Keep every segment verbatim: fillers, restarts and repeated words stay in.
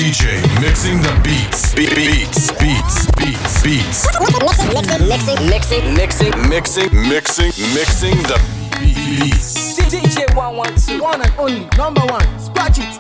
D J mixing the beats. Be- beats, beats, beats, beats. Mixing, mixing, mixing, mixing, Mixing, mixing, mixing the beats. D J one one two, one and only, number one. Scratch it.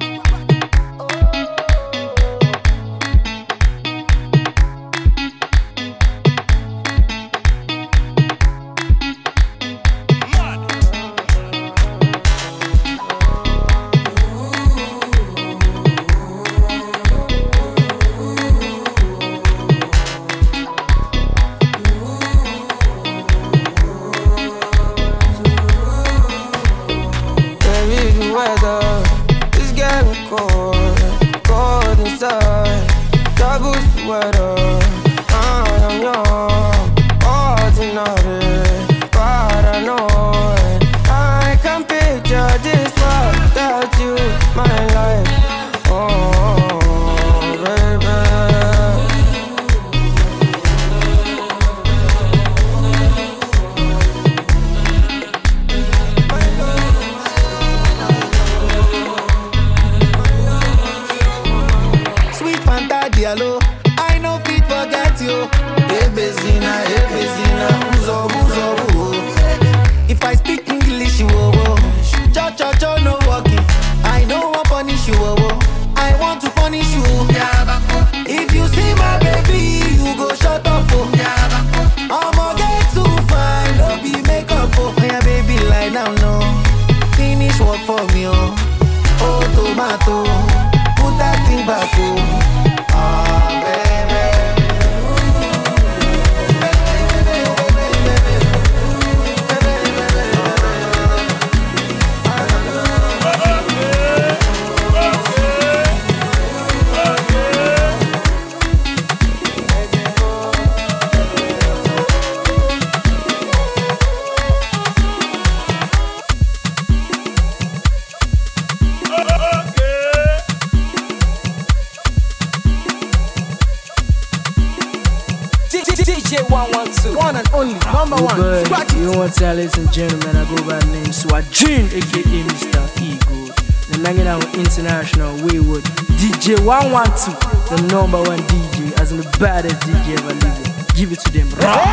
Ladies and gentlemen, I go by the name Swajin, aka Mister Ego. I'm hanging out with International Wayward D J one one two, the number one D J, as in the baddest D J ever living. Give it to them.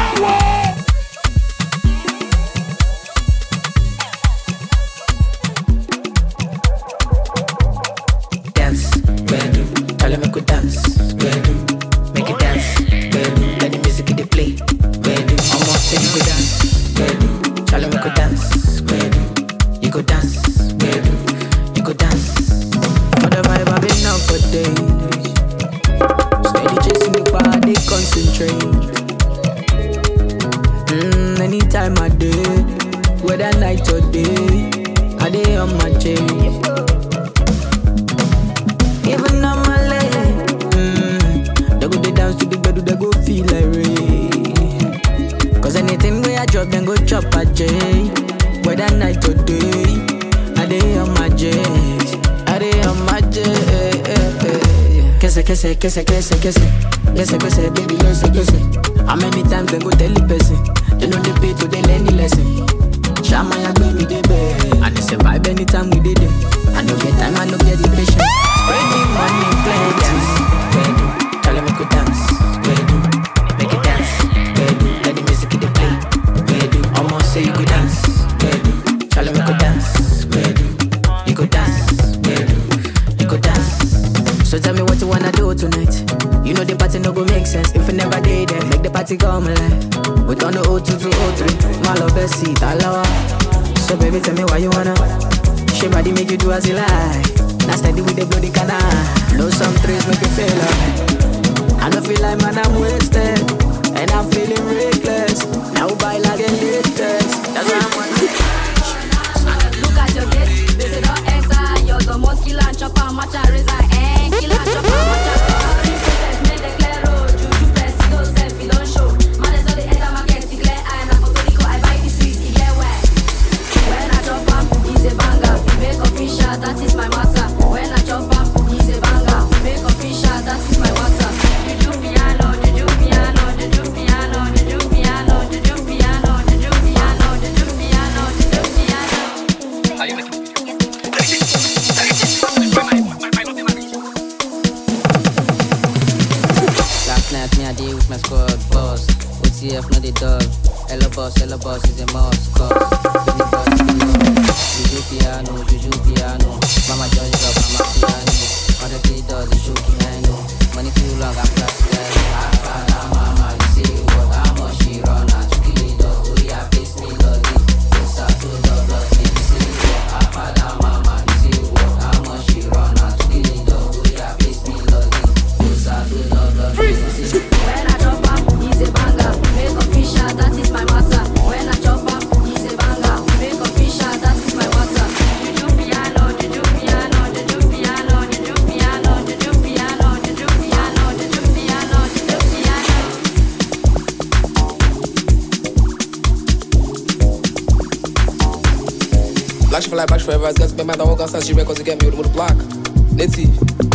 Dance, bedu, tell them I could dance, bedu, make it dance, bedu, let the music they play, bedu, almost say you could dance, bedu. Charlie, we could dance, baby. You could dance, baby. You could dance. For the vibe I've been out for days. Steady chasing the body, concentrate. Mm, anytime I do, whether night or day, I day on my chain. Even on my leg, mm, they go they dance to the bed, they go feel like rain. Cause anything where I drop, then go chop a J. Whether night or day, I day on my J. I day on my J. Kese, kese, kese, kese, kese. Kese, kese, baby, kese, kese. How many times they go tell the person? They know the pay to they learn the lesson. Shama ya baby, they beg. And they survive anytime we did it. I don't get time, I don't get the patience. Spreading money, plenty. Bedu, tell them I could dance. Bedu, make it dance. Bedu, let the music in the play. Bedu, almost say you could dance. Bedu, tell them I could dance. Bedu, you could dance. Bedu, you could dance. So tell me what you wanna do tonight. You know the party no go make sense if you never did it. Make the party come alive. We turn the oh two to oh three. My love best seat, alawa. So baby, tell me why you wanna. She body make you do as you like. Now steady with the bloody canal. Blow some trees, make you feel like. I don't feel like man, I'm wasted. And I'm feeling reckless. Now buy like a latest. That's why I'm on. Look at your face. This is not extra. You're the most killer and chopper. Match and razor. Eh, killer and chopper. Match and chopper. Princess, make the clear road. Juju press, you don't self, you don't show. Man, it's all the enter market. You clear eye. I'm a Puerto I buy the sweets. You get wet. When I chop up, he's a banger. Make a fish shot, that is my matter. When I chop up, he's a banger. Make a fish shot, that is my water. Juju piano, juju piano, juju piano, juju piano, juju piano, juju piano. D F, not the dub. Hello boss, hello boss is a mouse. Cause give me boss, give me boss. Juju piano, juju piano. Mama join up, mama piano. All the kid does is show piano. Money too long, I'm plastic. I found out mama, you see what how much she run. I took it does, oh yeah, face me love it. Yes, I do love love it. You see what I found out mama, you see what how much she run. I took it does, oh yeah, face me love it. Yes, I do love love it. You see. When I drop up, he's a banger. Make a fish out, that is my matter. When I chop up, he's a banger. Make a fish out, that is my matter. Juju piano, juju piano, juju piano, juju piano, juju piano, juju piano, juju piano, juju piano. Black for life, black forever. As guys, my dog outside, she records again, me with the block. Nitty.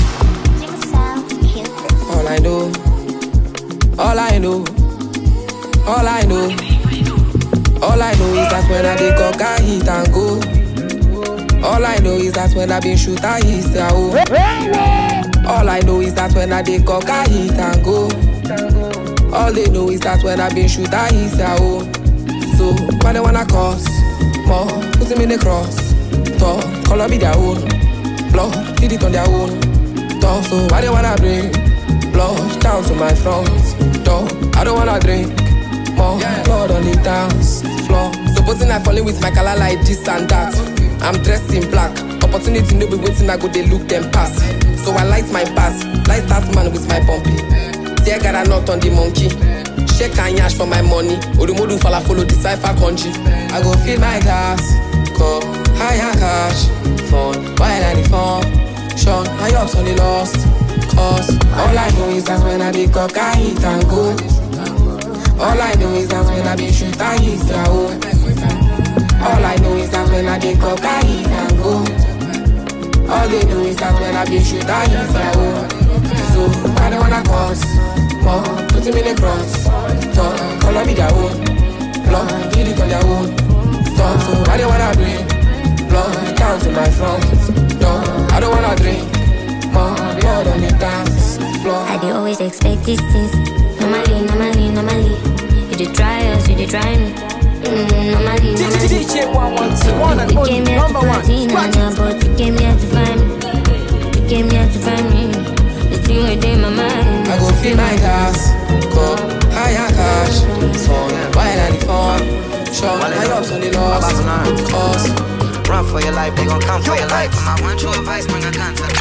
All I know, all I know, all I know, all I know is that when I dey cock, I hit and go. All I know is that when I been shoot, I hit and go. All I know is that when I dey cock, I hit and go. All they know is that when I been shoot, I hit and go. So why they wanna cause more? Put them in the cross. Talk, color be their own. Blood, did it on their own. Talk, so why they wanna bring blood down to my front door? I don't wanna drink more blood on the dance floor. Supposing I falling with my color like this and that. I'm dressed in black. Opportunity no be waiting, I go they look them pass. So I light my pass, light that man with my bumpy. Tear got a knot on the monkey. Shake and yash for my money. Odumodu fala follow the cipher country. I go fill my glass, go higher cash, fun while I the fun. Sean, I ups on the lost. Cause all I know is that when I be cock, I hit and go. All I know is that when I be shoot, I hit and go. All I know is that when I be cock, I hit and go. All they know is that when I be shoot, I hit and go. So I don't wanna cause more, put him in the cross. Talk, color be their own. Blood, did it on their own. Talk, so I don't wanna bring blood down to my front door. I don't wanna drink more blood on the dance floor. I dey always expect these things. Normally, normally, normally. You dey try us, you dey try me. Mm, normally, normally. D J one one two, one and only, number one. Now, but you came here to find me. You came here to find me. The thing within my mind. I go fill my glass, go higher cash, phone, while I the phone. Show my ups on the lost. Cause run for your life, they gon' come for your life. My one true advice, bring a contact.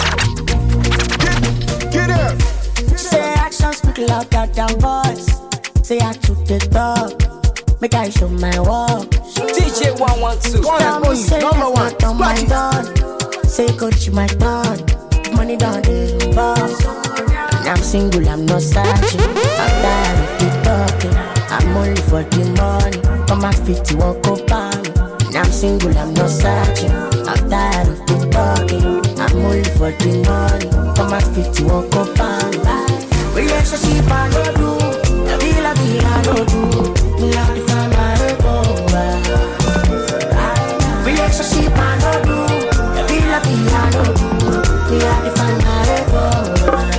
Get up! Say actions speak louder than voice. Say I took the talk. Make I show my work. D J one one two, one and only, number one. Scratch it. Done. Say coach my done. Money down the boss. And I'm single, I'm not searching. I'm tired of the talking. I'm only for the money. Come my feet, you won't go by me. And I'm single, I'm not searching. I'm tired of the talking. I'm only for the money. Come my feet, you won't go by me. Relationship I don't do. La vie, la vie I don't do. Me have to find my ego. Relationship I don't do. La vie, la vie I don't do. Me have to find my ego.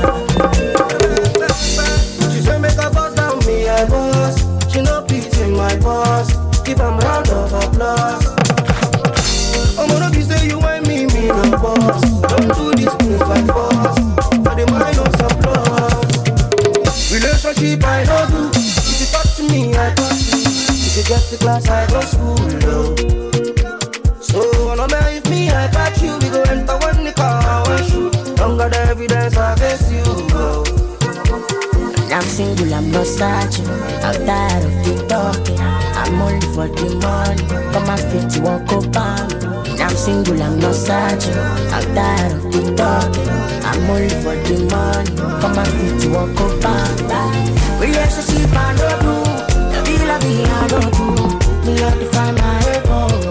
She say make a boss down me, I boss. She no pity my boss. Give am round of applause. I'm gonna be say you and me, me no boss. Don't do this things like boss. For the mind of applause. Relationship I don't do. If you talk to me, I touch you. If you get the class, I go school low. So no matter if me, I catch you. We go enter one the car, one shoot. Don't got the evidence, I guess you go. I'm single, I'm not searching. I'm tired of the talking. I'm only for the money. Come my feet, you won't go by me. I'm single, I'm not searching. I'm tired of the talking. I'm only for the money. Come my feet, you won't go by me. Relationship I don't do. La vie, la vie I don't do. Me have to find my ego.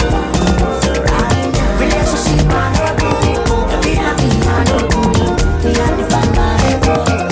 Relationship I don't do. La vie, la vie I don't do. Me have to find my ego.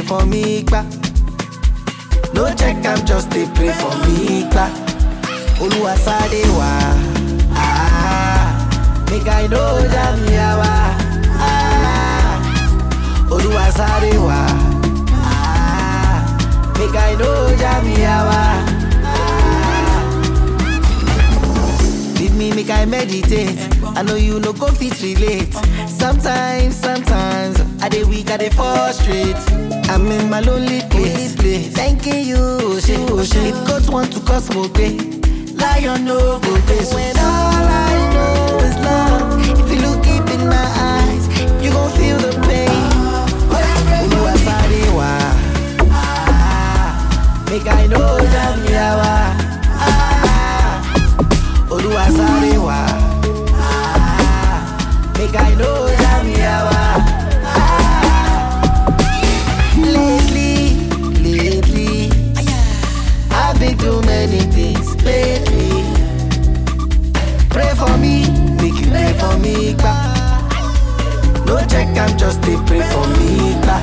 for me, ba. No check, I'm just a pray for me, ba. Oluwa Sadewa, ah, make I know Jamiawa, ah, Oluwa Sadewa, ah, make I know Jamiawa, ah. Leave me, make I meditate. I know you no go fit relate. Sometimes, sometimes I dey weak, I dey frustrate. I'm in my lonely place, place. Thanking you, she, she. If God want to cosmo pay, lion no go pay. So when all I know is love, if you look deep in my eyes, you gon' feel the pain. Oluwa Sadewa, ah, make I know Jamiawa, ah, Oluwa Sadewa, ah, make I know Jamiawa, ah. Lately, lately, I've been through many things lately. Pray for me, make you pray for me, ba. No check, I'm just a pray for me, ba.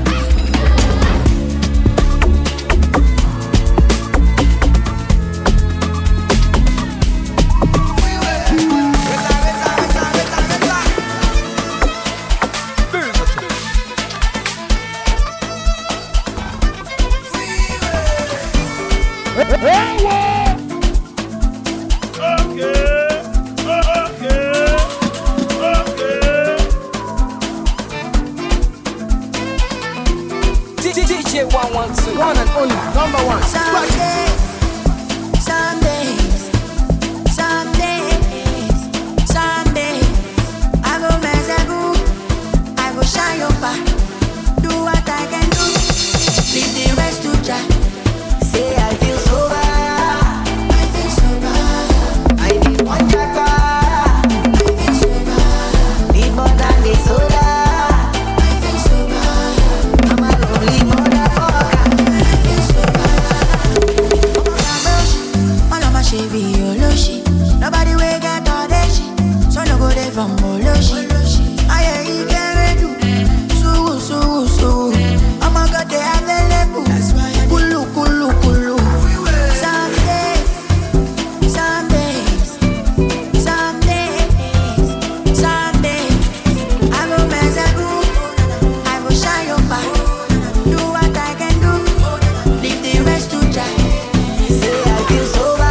D J one one two, one and only, number one. Some days, some days, some days, some days, I go mezebu, I go shine your back, do what I can do, leave the rest to try. Say I feel sober, I feel sober, I need one jacka, I feel sober, need more than the soda. Nobody will get all that shit, so no go there from Moloshi. I hear you can do, so so so. Oh my God, they available. Kulu kulu kulu. Some days, some days, some days, some days, I go mezebu, I go shine your back, do what I can do, leave the rest to try. Say I feel sober.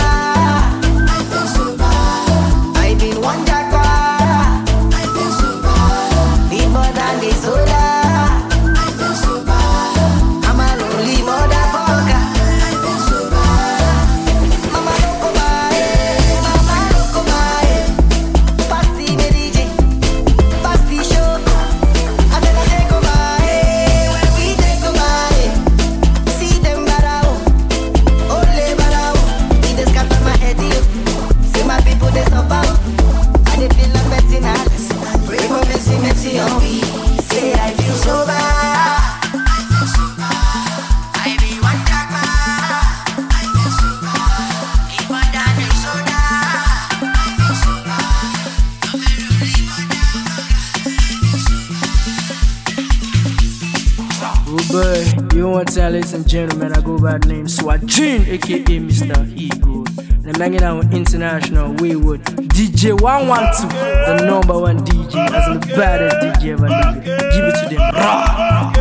Ladies and gentlemen, I go by the name Swajin, aka Mister Ego. And I'm hanging out with International Wayward D J one one two, the number one D J, as in the baddest D J ever lived. Give it to them raw.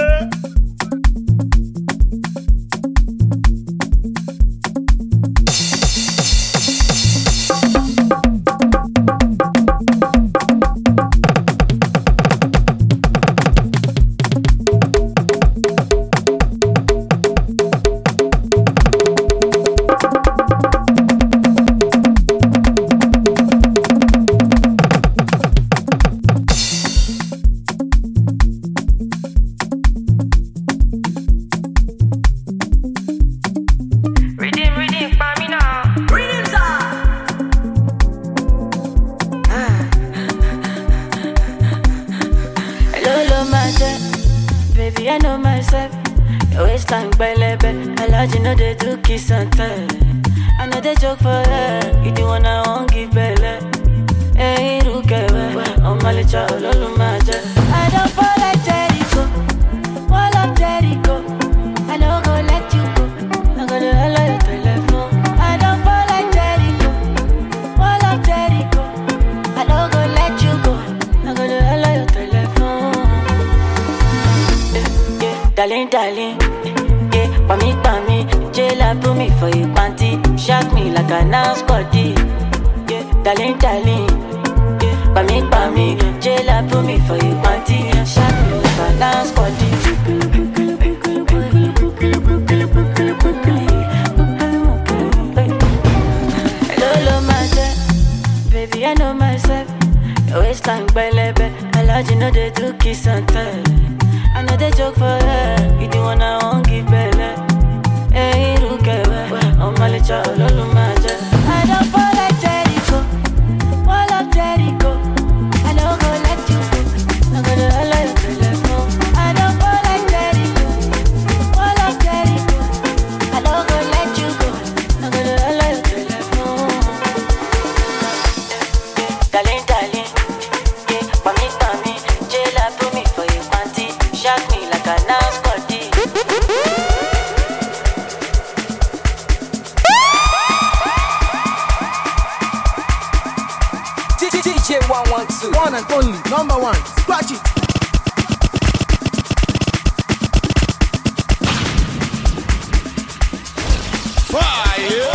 kiss and tell. I know they joke for her. You the one I won't give belly. Hey, look at me. I'm a little child, all of my jet. I don't fall like Jericho. Wall of Jericho. darling, darling. Yeah, for me, for me, jail put me for your panty. Shock me like a nice scotty. Yeah, darling, darling. Yeah, for me, for me, jail put me for your panty. Shock me like a nice scotty. Baby, I know myself. Your waistline belebe. I like you know they do kiss and tell. I know they joke for her. You the one I won't give belly. Hey, look at me. I'm a little lulu magic. I don't fall like Jericho. Wall of Jericho. I don't go let you go. I'm gonna allow you to let go. I don't fall like Jericho. Wall of Jericho. I don't go let you go. I'm gonna allow you to let go. Darling, darling, yeah, for me, for me, jail put me for your panty, shock me like a nice body. D J one one two, one and only, number one, scratch it. Fire!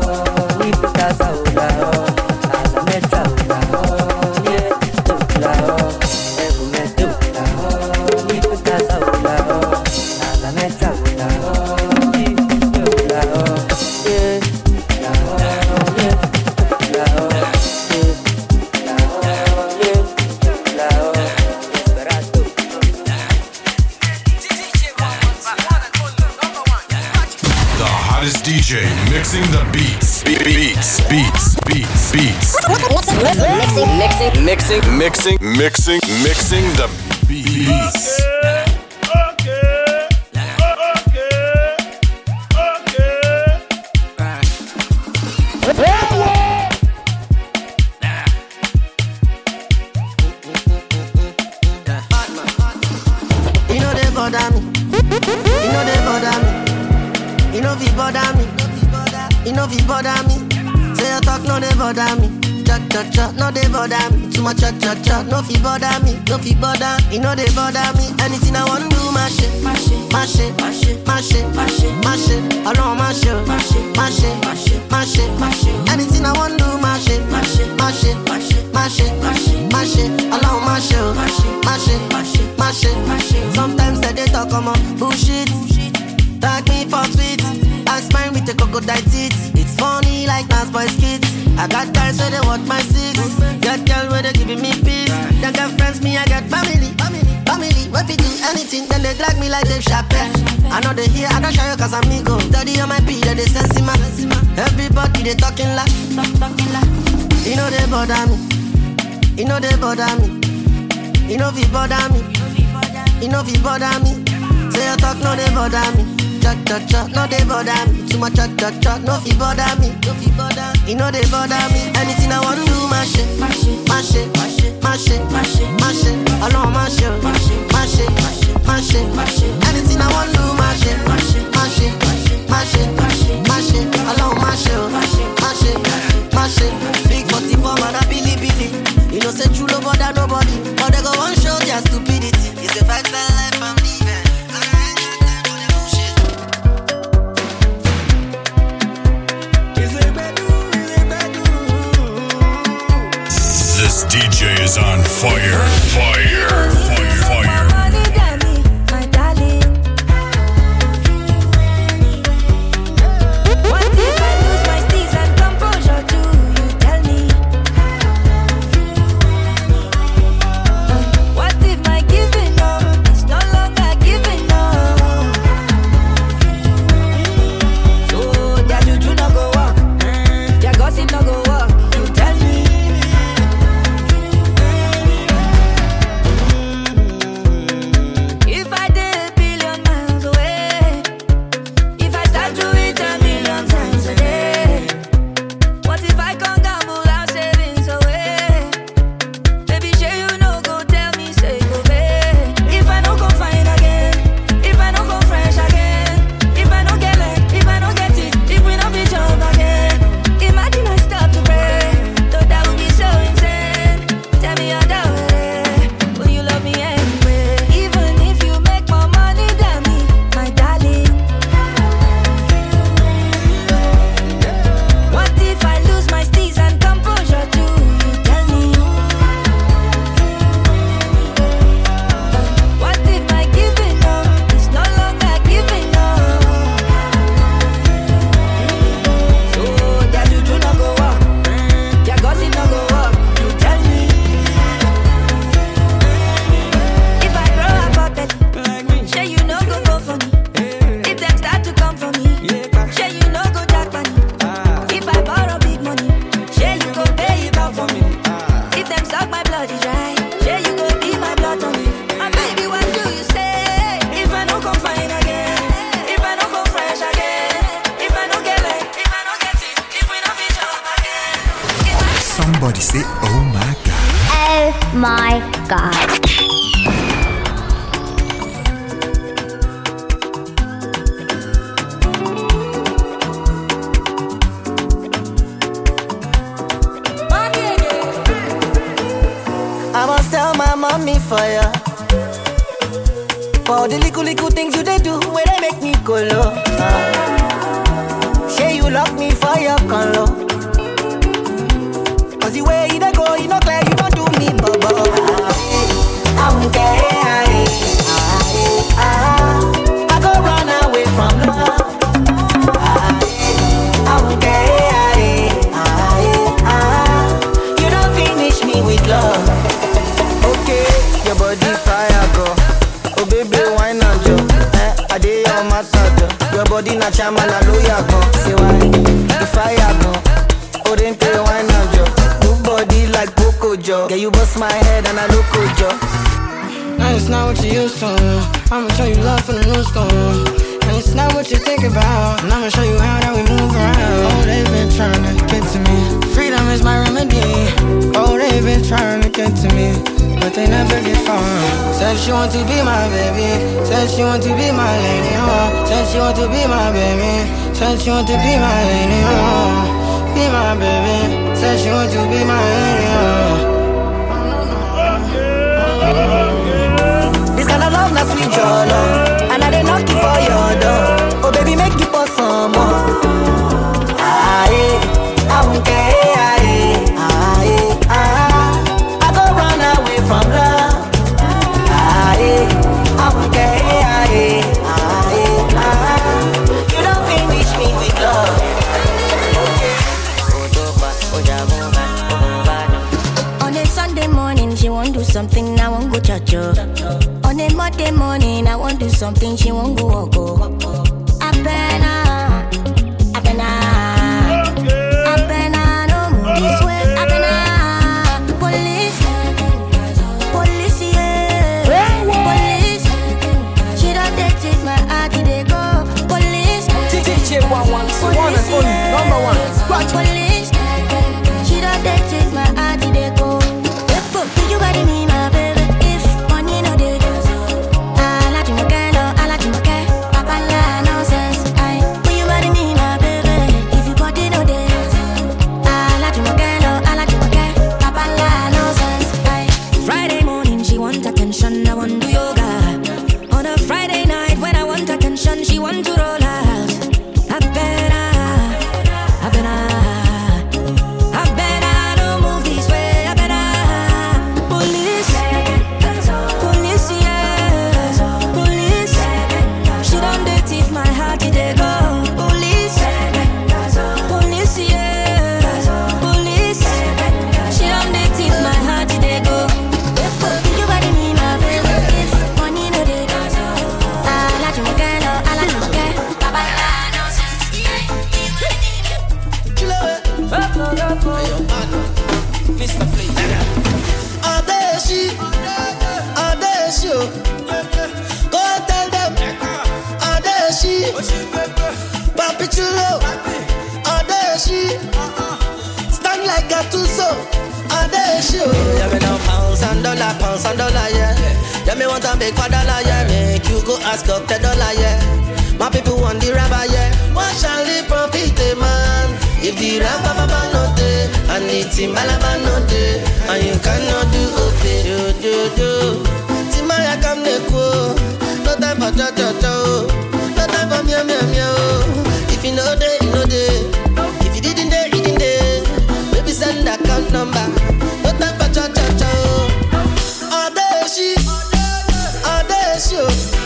Now, beats, beats, beats, beats, beats. Mixing, mixing, mixing, Mixing, mixing, mixing the beats. You know they bother me. You know they bother me. You know we bother me. You know we bother me. Say your talk, no they bother me. Chat chat chat, no they bother me. Too much chat chat chat, no fi bother me. No fi bother, you know they bother me. Anything I want do, my shit, my shit, my shit, my shit, my shit, my shit, my shit. Alone my shit, my shit, my shit, my shit, my shit, my shit. Anything I want do, my shit, my shit, my shit, my shit, my shit, my shit, my shit. Alone my shit, my shit, my shit, my shit, my shit, my shit. Sometimes they they talk about bullshit. Tag me for tweets. I smile with the crocodile teeth. It's funny like Nas Boy skits. I got guys where they watch my six. Got girl where they giving me peace. They got friends, me I got family. Family, when we do anything, then they drag me like Dave Chappelle. I know they hear, I don't show you cause I'm amigo. Daddy on my P, they sense him. Everybody they talking like, talking like. You know they bother me. You know they bother me. You know we bother me. You know we bother me. Say your talk, no they bother me. Chat chat chat, no they bother me. Too much chat chat chat, no fi bother me. No fi bother, you know they bother me. Anything I want do, my shit, my shit, my shit, my shit, my shit, my shit, my shit. Alone my shit, my shit, my shit, my shit, my shit, my shit. Anything I want do, my shit, my shit, my shit, my shit, my shit, my shit, my shit. Alone my shit, my shit, my shit, my shit. Big forty-four man, I Billy Billy. You know say true love bother nobody, but they go one show their stupidity. It's a five star life I'm living. This D J is on fire, fire, fire, fire. my darling. What if I lose my steez and composure too? You tell me. What if my giving up is no longer giving up? So their juju no go walk, their gossip no go walk. You tell me. If I did a billion miles away, if I start to eat a million times a day, what if I can't gamble our savings away? Baby, sure you no go tell me say go pay. If I no go find again, if I no go fresh again, if I no get it, if I no get it, if we no be job again. Imagine I stop to pray, though that would be so insane. Tell me you're down with it, will you love me anyway? Even if you make more money than me, my darling. What if I lose my steez and composure too? You tell me. What if my giving up is no longer giving up? So their juju no go walk, their gossip no go walk. You tell me. If I grow up a belly, sure you no go go for me. If them start to come for me, sure you no go jack money. If I borrow big money, sure you go pay it back for me. If them suck my blood is dry, sure you go be my blood on me. And baby, what do you say? If I no go fine again, if I no go fresh again, if I no get it, if I no get it, if we no be job again. Somebody say, oh my God. Oh my god. I must tell my mommy for ya. For the little little things you they do, where they make me go low. Uh. Say you lock me for your color. Cause the way you dey go, you know clear, you don't do me bubble. I won't care. I go run away from love. I won't care. You don't finish me with love. Okay, your body fire go. Oh baby, why not jo? Eh, I dey on my touch. Your body na chama na lawyer go. Say why? The fire Joe. Yeah, you bust my head and I look good, Joe. Now it's not what you used to. I'ma show you love from the new school. And it's not what you think about. And I'ma show you how that we move around. Oh, they've been trying to get to me. Freedom is my remedy. Oh, they've been trying to get to me, but they never get far. Said she want to be my baby. Said she want to be my lady, oh. Said she want to be my baby. Said she want to be my lady, oh. Be my baby. Said she want to be my lady, oh. This kind of love, not sweet your love. And I did knock you for your door. Oh baby, make you pour some more. Aye, I won't care. Aye, aye, aye. I go run away from love. Aye, I won't care. Aye, aye, aye. You don't finish me with love. On a Sunday morning, she won't do something, I won't go church. On a Monday morning, I won't do something, she won't go walk. I better, I better, I better, no move this way. I better, police, police, yeah, police. She don't take my heart, they go. Police, D J one one two, one and only, number one. Police, she don't take my heart, they go. You got me, my baby. If money no dey, I like you, my girl. I like you, my girl. Papa, la nonsense. I, when you got me, my baby. If you body no dey, I like you, my girl. I like you, my girl. Papa, la nonsense. I, Friday morning she want attention, I want do yoga. On a Friday night when I want attention, she want to roll out. I better, I better. Papi chulo, Adeshi, stand like a tuso, Adeshi. Yeah, me now pounds and dollar, pounds and dollar, yeah. Yeah, me want a big for dollar, yeah. Make you go ask Doctor Dollar, yeah. My people want the rabbi, yeah. What shall they profit, man? If the rabbi baba not there, and the timbalaba not there, and you cannot do okay, do do do. Timaya come neko, no time for cho cho cho. Meow, meow, meow. If you know that, you know that. If you didn't dare, you didn't dare. Maybe send that account number. No time for cha cha cha. Adeshi, Adeshi.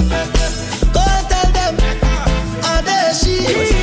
Go and tell them. Adeshi,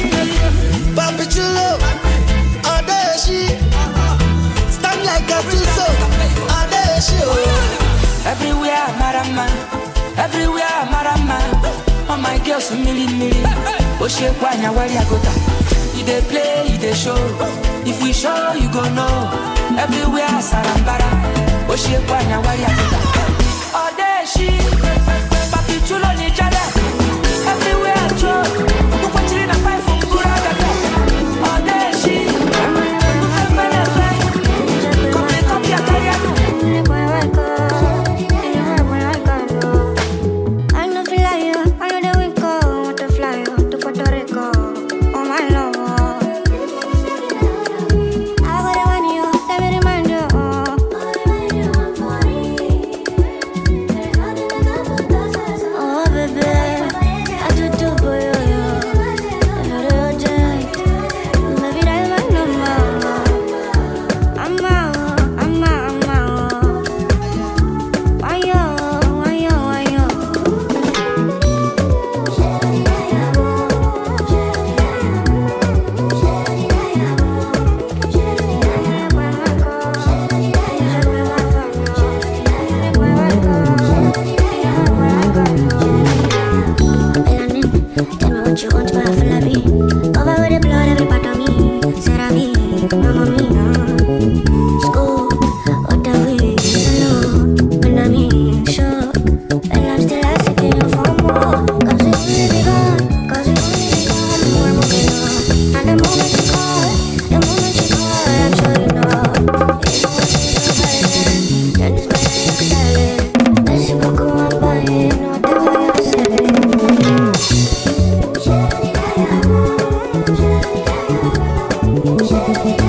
Papi chulo. Adeshi, stand like a tuso. Adeshi. Everywhere, marama. Everywhere, marama. All my girls a million million. Oh shit, why now where I go down? If they play, if they show. If we show, you go know. Everywhere sarambara. Oh shit, why now where I go down? All day she, papi chulo ni jale. Everywhere I go. Look what you in a fight for Kura. All day she, you feel fine and fine. Come here, come here, carry on.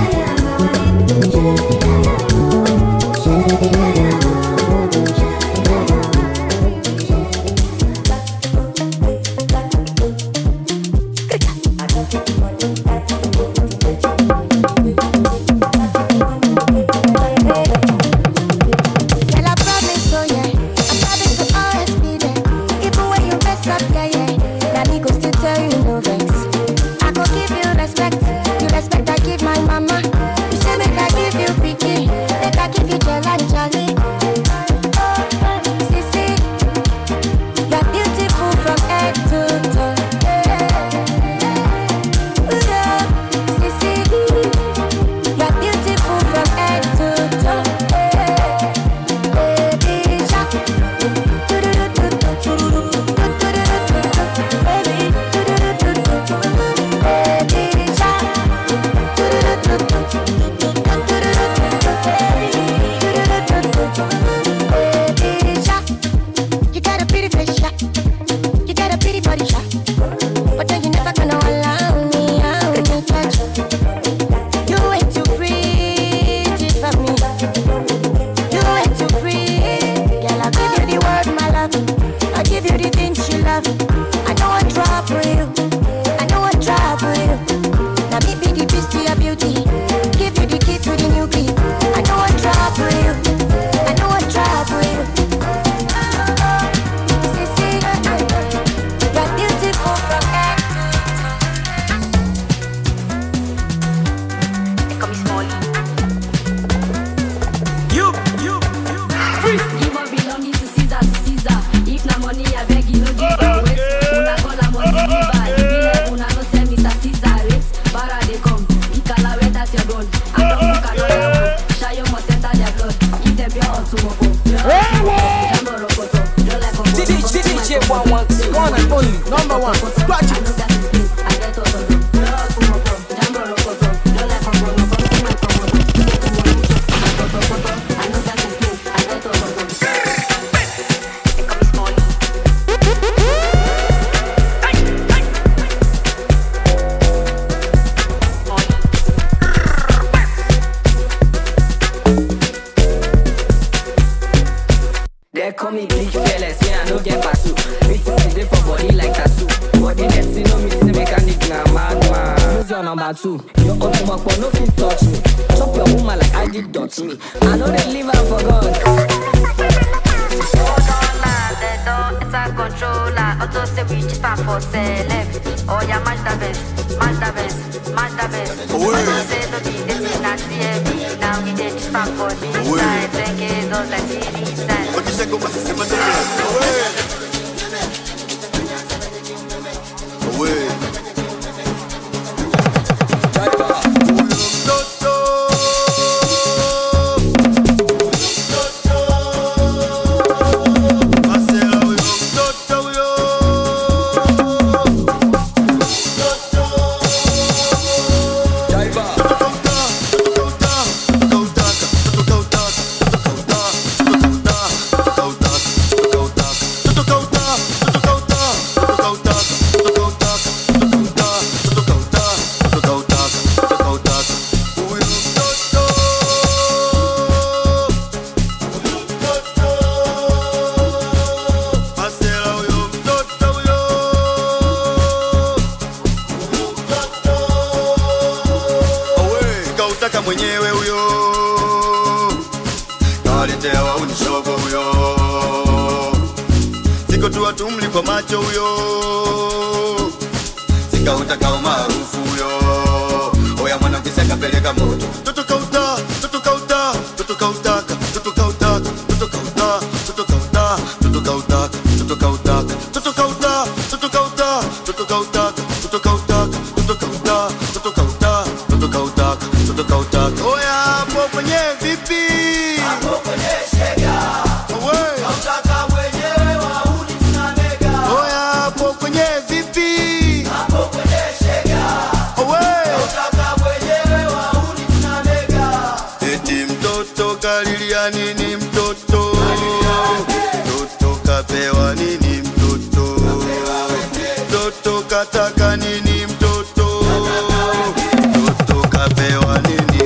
Kataka nini mtoto, mtoto kapewa nini?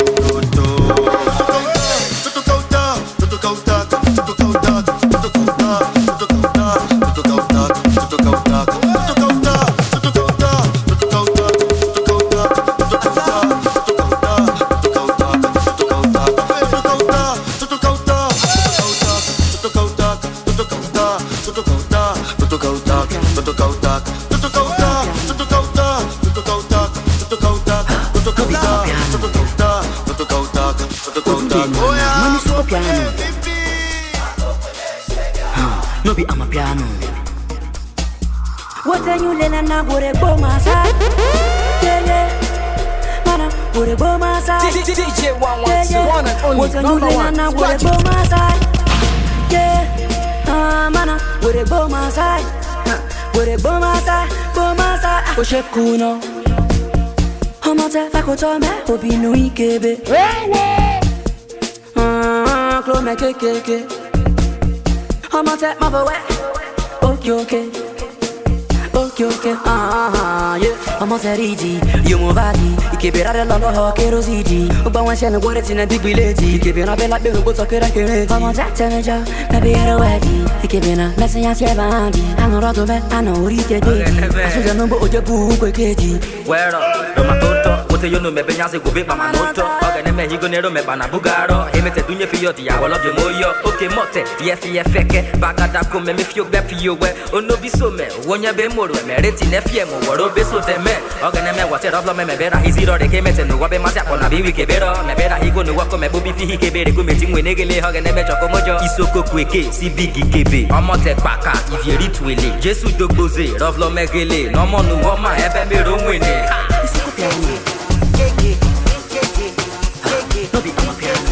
Money super piano. Huh, no be I'm a piano. What are you lena na gore bo masa? Yeah, mana gore bo masa. D J one one two, one and only, number one. What are you lena na gore bo masa? Yeah, ah mana gore bo masa. Gore bo masa, bo masa. O shekuno. Homote fakoto me obinu ikebe. Ah, klo me kekeke. Homote mabowe. Okay, okay. Okay, okay, ah, ah, yeah. I'm on Serigi, you move body. You keep it out of love, ho, kerosene. But once you're going to big village, you keep it up like the boats of Kerala. I'm on that temperature, maybe you're ready. You keep it up, let's say I'm seventy. I know how to bet, I know what you did. I should have known about your boo, quick, where up? No, my daughter, what do you know? Maybe I'll go big by my motor. Okay, then you go near me, Bana Bugaro. He met a dunya for you, I will love you more. Okay, Motte, yes, yes, feke. Bagada come, me feel back for you. Oh, no, be so me. When you're being more, meriti ne fiemo woro beso teme ogene me wache roblo me bera hiziro de kemete no wabe masya kona biwi kebero me bera higo no wako me bubi fi hikebere ku meti ngwe negele ogene me choko mojo isoko kweke si bigi kebe omote paka ifieri twele jesu dogboze roblo megele no mo nu wo ma ebe me ro nwene isoko piano no be ama piano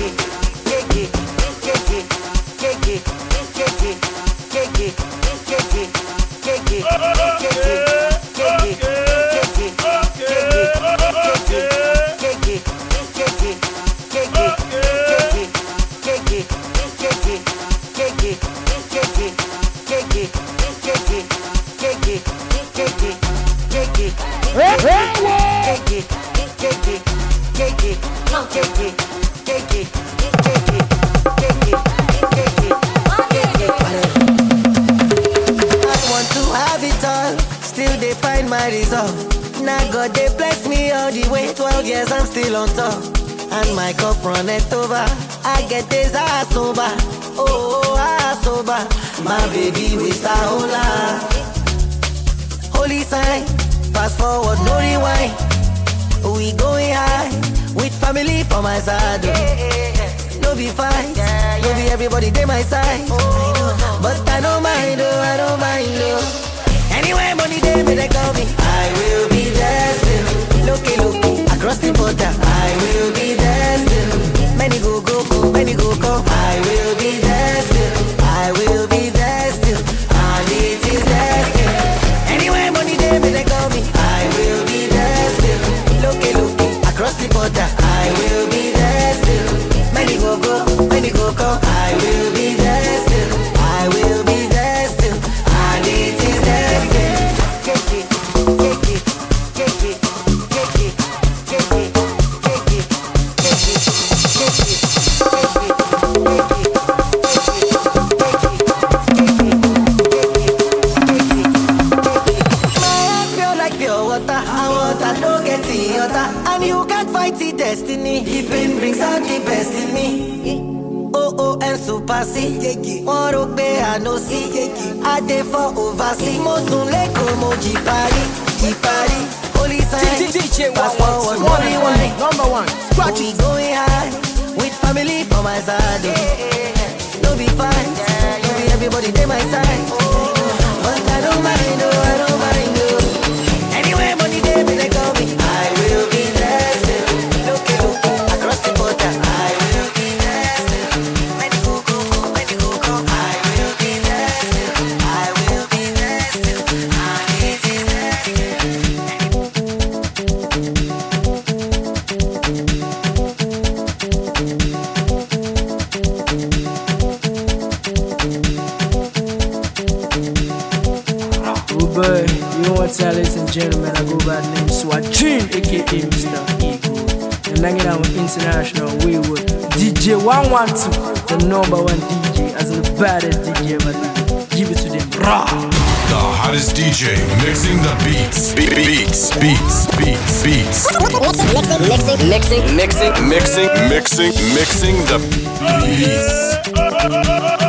God, they bless me all the way. Twelve years, I'm still on top. And my cup runneth over. I get this ass over. Oh, ass over. My baby, we start hola. Holy sign. Fast forward, no rewind. We going high. With family for my side. No be fight. No be everybody, they my side. But I don't mind, oh, I don't mind, oh. Anywhere money they may they call me, I will be there still. Looky, looky, across the border, I will be there still. Many go, go, go, many go, go. I will be there still. I will be there still. And it is there still. Anywhere money they may they call me, I will be there still. Looky, looky, across the border, I will be there still. Many go, go, many go, go. I will be there still. I will be there still. And it is there still. And you can't fight the destiny. The pain brings out the best in me. Oh oh and super C. One rock be I no see. I dey for oversee. Mosun leko moji pari, jipari. Holy sign. D J fast forward, one and only, number one. Scratch it. We going high with family for my side. No be fine. No be everybody they my side. But I don't mind, oh I don't mind, oh. Anywhere money they me they call me. I will be there still. Look, look, across the border. I will be there still. Many go, go, go, many go, go. I will be there still. I will be there still. And it is there Oh boy, you know what's up, ladies and gentlemen? I go by the name Swajin, aka Mister Ego. And hanging out with International Wayward D J one one two, the number one D J, as the baddest D J ever lived. Give it to them raw. The hottest D J mixing the beats, Be- beats, beats, beats, beats. Mixing, mixing, mixing, mixing, mixing, mixing the beats.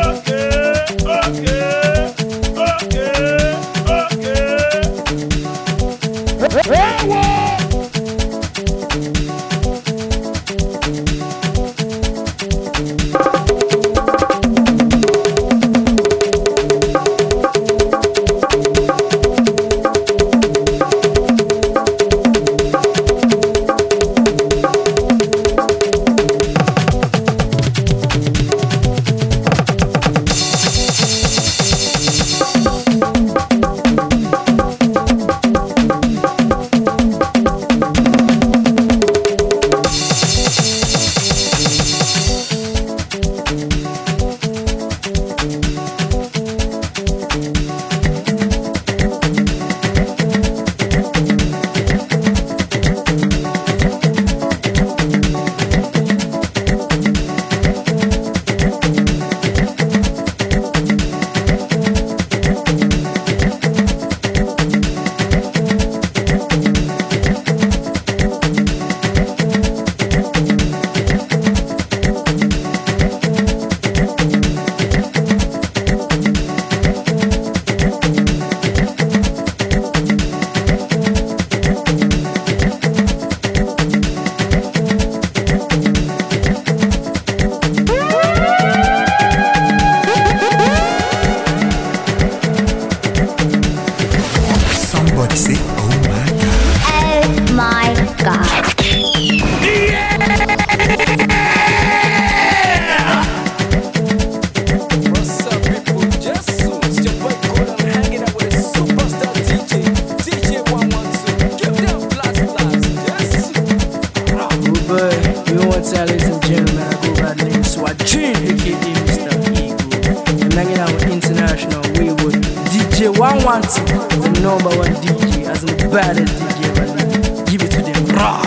ladies and gentlemen, I go by the name Swajin, aka Mister Ego. I'm hanging out with International Wayward D J one one two, the number one D J, as the baddest D J ever lived. Give it to them raw.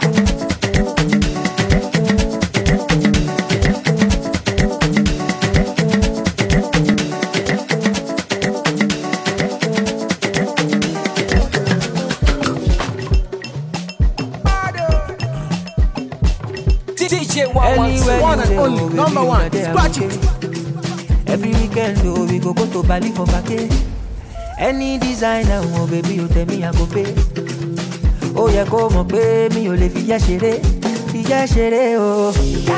D J one one two, one and only, number one, scratch it. Every weekend, oh, we go go to Bali for vacay. Any designer, oh baby, you tell me I go pay. Oh yeah, come on, pay me, you live via shere, via shere, oh.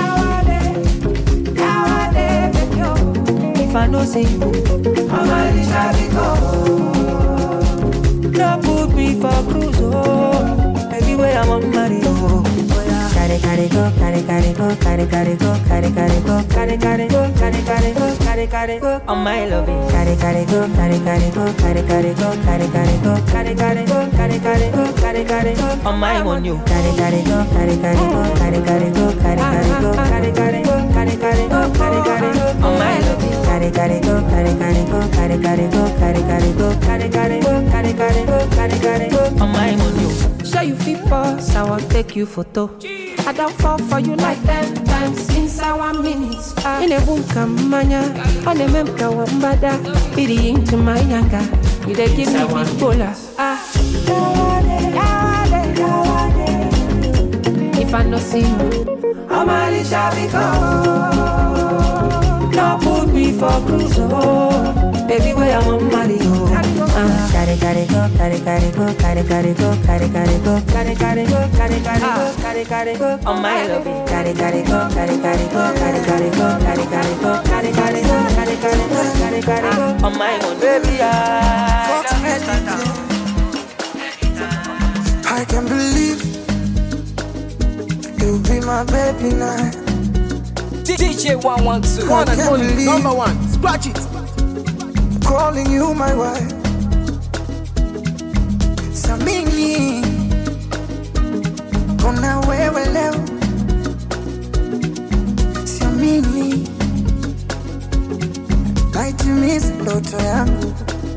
If I no see you, I'm a little go. No put me for cruise, oh. Everywhere I'm on Mario, oh. Carry, carry, go, carry, carry, go, carry, carry, go, carry, carry, go, carry, carry, go, carry, carry, go, carry, carry, go, on my loving. Carry, carry, go, carry, carry, go, carry, carry, go, carry, carry, go, carry, carry, go, carry, carry, go, carry, carry, go, on my on you. Carry, carry, go, carry, carry, go, carry, carry, go, carry, carry, go, carry, carry, go, carry, carry, go, carry, carry, go, on my loving. Carry, carry, go, carry, carry, go, carry, carry, go, carry, carry, go, carry, carry, go, carry, carry, go, carry, carry, go, on my on you. Show you fit boss, I want take you photo. I don't fall for you like ten times inside one minute. In a boom kamanya, on a memka wambada, pity into my younger. You they give me big bola. Ah, if I no see you, I'm a little go. No put me for cruise, oh. Baby, where I'm on Mario. Carry, carry, go, carry, carry, go, carry, carry, go, carry, carry, go, carry, carry, go, carry, carry, go, carry, carry, go, on my loving. Carry, carry, go, carry, carry, go, carry, carry, go, carry, carry, go, carry, carry, go, carry, carry, go, carry, carry, go, on my own baby. I can't believe you'll be my baby now. D J one one two, one and only, number one, scratch it. Calling you my wife. Samini Kona wewe leo Samini Naitimiza ndoto yangu.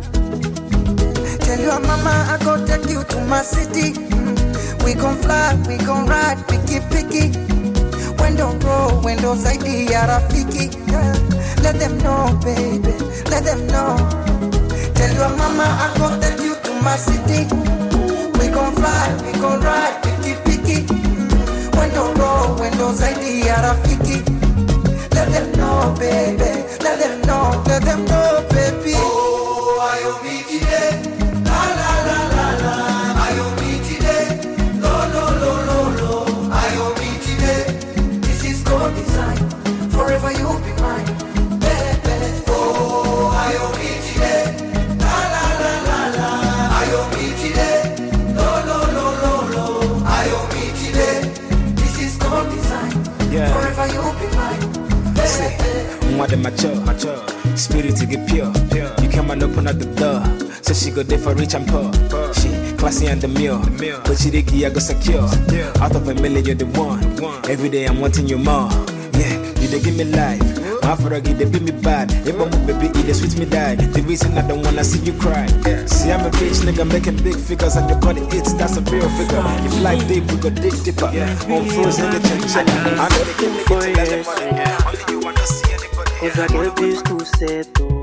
Tell your mama I go take you to my city. We gon' fly, we gon' ride, picky picky. When don't roll, when don't side ya rafiki. Let them know, baby, let them know. Tell your mama I go take you to my city. We gon' fly, we gon' ride, picky picky. When don't roll, when don't side ya rafiki. Let them know, baby, let them know, let them know, baby. Oh, I owe me today. La la la la la. I owe me today. Lo lo lo lo lo. I owe me today. This is God design. Forever you'll be mine, baby. Oh, I owe me today. La la la la la. I owe me today. Lo lo lo lo lo. I owe me today. This is God design. Yeah. Forever you'll be mine, baby. More than mature, mature. Spirit to get pure, pure. You come and open up the door. So she go there for rich and poor. She classy and demure, but she I go secure. Out of a million, you're the one. Every day I'm wanting you more. Yeah, you they give me life. My froggy, they beat me bad. If I'm a baby, they sweet me die. The reason I don't wanna see you cry. See, I'm a bitch nigga making big figures and your body it's that's a real figure. If life deep, we go dig deeper. On froze nigga, check check. I know they give me get to let them money. Only you wanna see anybody. Cause I get this to settle.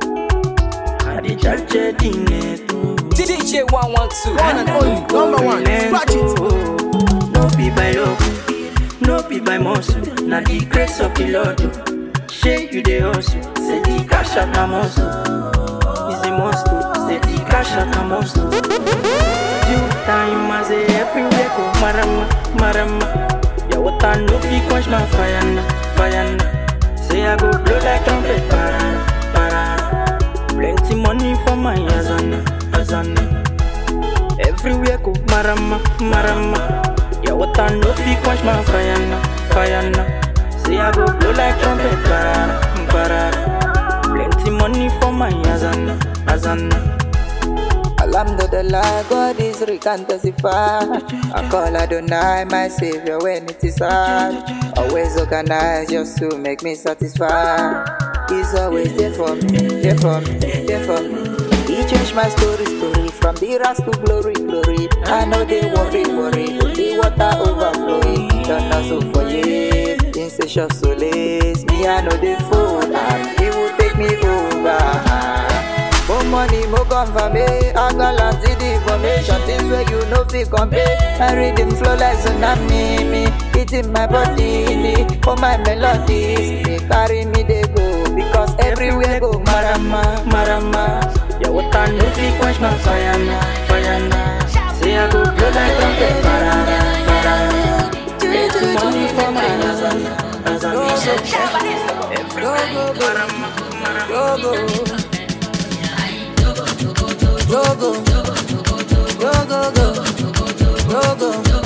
I did judge it D J one one two, one and only, number one, scratch it. No be by love, no be by muscle. Now the grace of the Lord. Shake you the hustle, say the cash out na muscle. Is the muscle, say the cash out na muscle. Due time as a everywhere go marama, marama. Yeah, what I know fi quench my fire na, fire na. Say I go blow like trumpet, para, para. Plenty money for my azana, azana. Everywhere go marama, marama. Yeah, what I know fi quench my fire na, fire na. Say I go blow like trumpet, para, para. Plenty money for my azana, azana. Alhamdulillah, God is history can testify. I call Adonai, my savior, when it is hard. Always organized just to make me satisfied. He's always there for me, there for me, there for me. He changed my story, story, from the rest to glory, glory. I know they worry, worry, the water overflowing. Don't hustle for years, insatiable solace. Me, I know they fool, and he will take me over. More money, more confirmation. I got lots of information, things where you know fi compare. I read them flow like tsunami, me hitting my body, for my melodies. They carry me, they go, because everywhere go marama, marama. Yeah, what I know fi quench my fire now, fire now. Say I go blow like trumpet, parara, parara. Make the money for my husband, as I'm so everywhere go, go, go. Go go, go go, go go, go go, go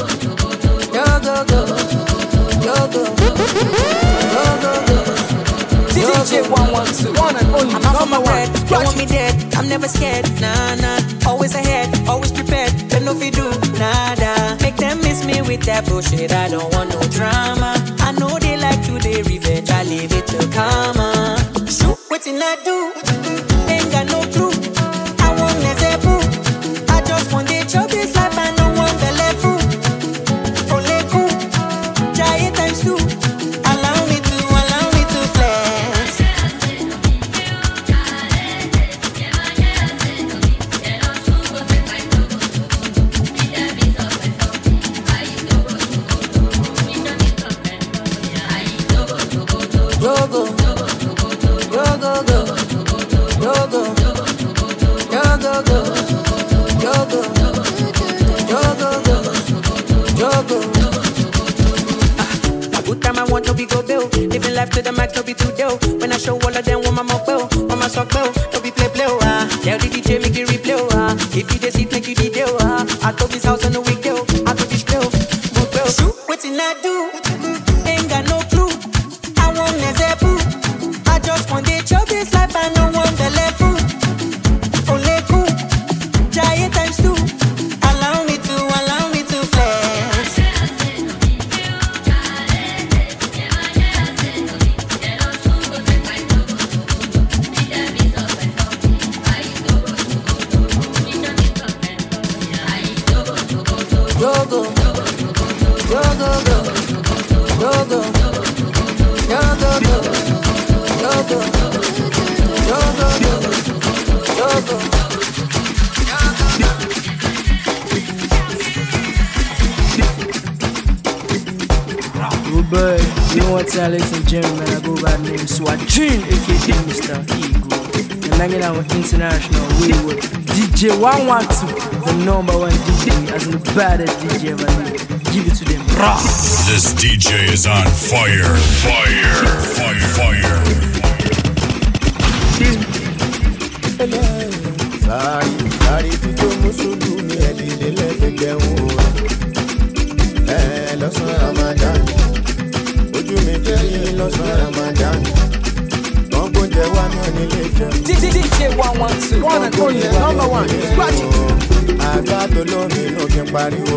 go, go go. D J one one two, one and only. I'm off my red, you want me dead? I'm never scared, nah nah. Always ahead, always prepared. Don't know if you do nada. Make them miss me with that bullshit. I don't want no drama. I know they like to the revenge. I leave it to karma. Shoot, what's in I do? Ain't got no clue. I just want to chop this life and no one the level. Only cool, giant times two. Allow me to, allow me to flex. Go go, go go go, go go, go go go. Yogo, yogo, yogo, yogo. A good time I want to be go bill. Living life to the max, to be too dough. When I show all of them, want my mock bill, want my sock bill, to be play play. Ah, tell the D J make it replay. Ah, if you just make you video. Ah, I go this house on a weekday. I go this bill, good bill. Shoot, what's in I do? Ain't got no clue. I want a zebu. I just want to chop this life and no one the level. Only cool. Giant times two. Allow me to, allow me to flex. Go go, go go go, go go, go go go, go go, go go, go go. But you know what, ladies and gentlemen, I go by the name Swajin, aka Mister Ego. And hanging out with International Wayward D J one one two, the number one D J, as the baddest D J ever lived. Give it to them. Rah. This D J is on fire, fire, fire, fire. Sorry, to do musudu mi edide lefeke wo. Eh, lọ́sàn Ramadan. Ojú mi jẹ́ yín lọ́sàn Ramadan. Wọ́n kò jẹ́ wá náà nílé jẹun. D J one one two, one and only, number one, scratch it. Àgbà tó lómi ló kí n pariwo.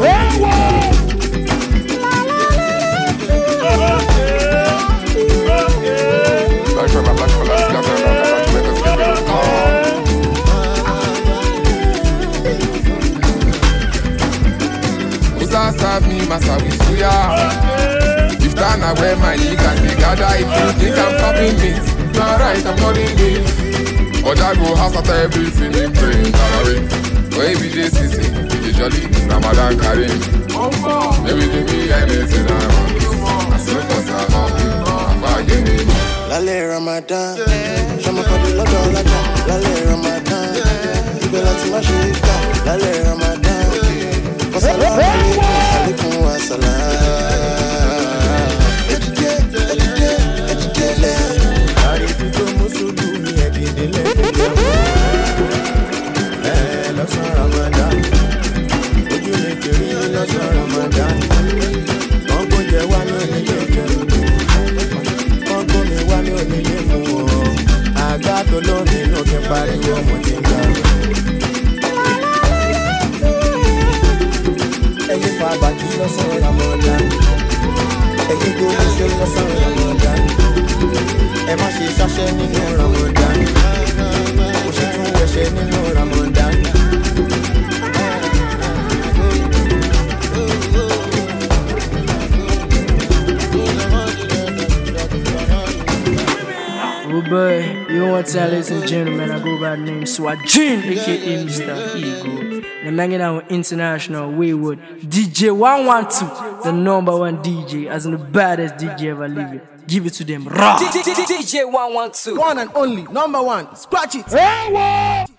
Serve me, massa with suya. If Tana wear my niggas, they gather. If you think I'm fucking me, it's alright, I'm not in this. But I go house after everything in praying. Where we dey sitting, we jolly, Ramadan Karim. Maybe give me anything I want. I said for Salah, I'm bargaining. Lale Ramadan, Shama Kodi Lodo Laja. Lale Ramadan, Ibela Timashika. Lale Ramadan. Assalamu alaikum wa salam. Ejide, ejide, ejide le. Ari ti to musudu mi edide le. Eh, lọ́sàn Ramadan. Ojú mi kiri lọ́sàn Ramadan. Wọ́n kò jẹ́ wá ní onílé jẹun. Wọ́n kò mi wá ní onílé mu o. Àgbà tó lómi ló kí n pariwo mo ti ń gbà. lọ́sàn-án Ramadan. Ẹ má ṣe ṣáṣẹ́ nínú Ramadan. Mo ṣe tún wẹ̀ṣẹ̀ nínú Ramadan. Oh boy, you know what, ladies and gentlemen, I go by the name Swajin, aka Mister Ego. And I'm hanging out with International Wayward D J one one two, the number one D J, as in the baddest D J ever living. Give it to them raw. D J one one two, one and only, number one. Scratch it.